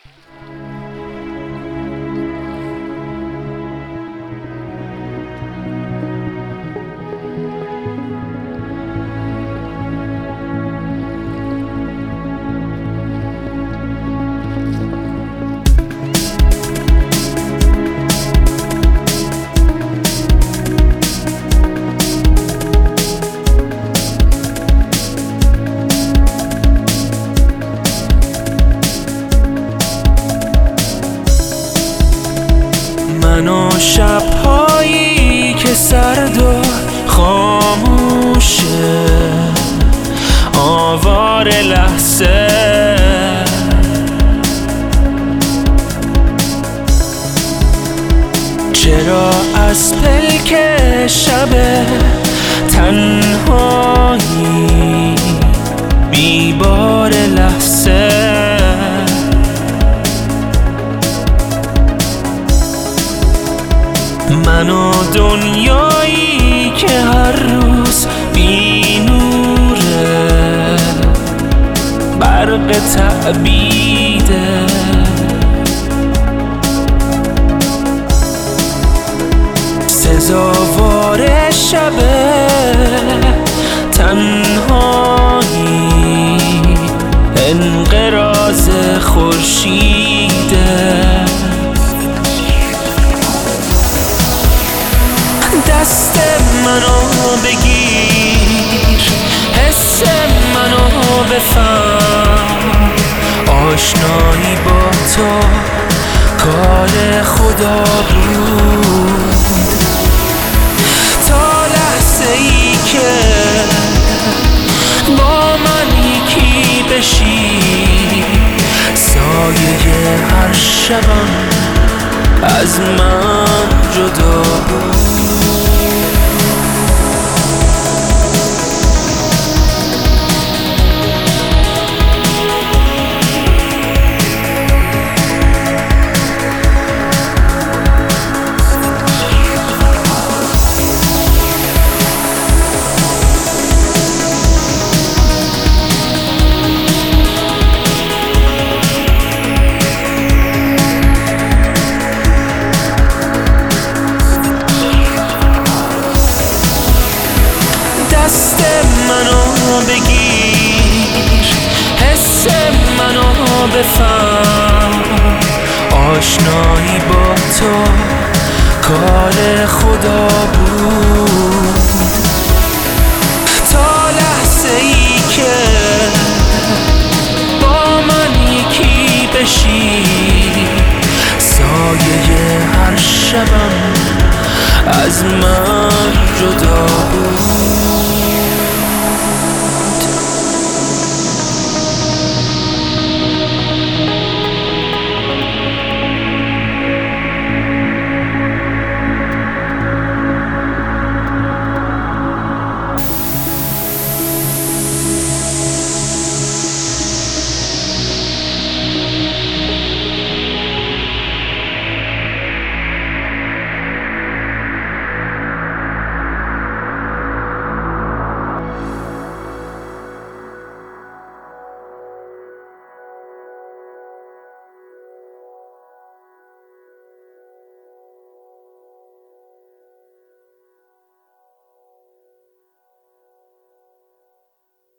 من و شب‌هایی که سرد و خاموشه، آوار لحظه چرا از پلک شب تنهایی بیبار لحظه من و دنیایی که هر روز بی نوره، برق تعبیده سزاوار شب تنهایی انقراض خورشیده. دست منو بگیر، حس منو بفهم، آشنایی با تو کار خدا بود. تا لحظه ای که با من یکی بشی، سایه هر شبم از من جدا بود. دست منو بگیر، حس منو بفهم، آشنایی با تو کار خدا بود. تا لحظه ای که با من یکی بشی، سایه هر شبم از من جدا بود.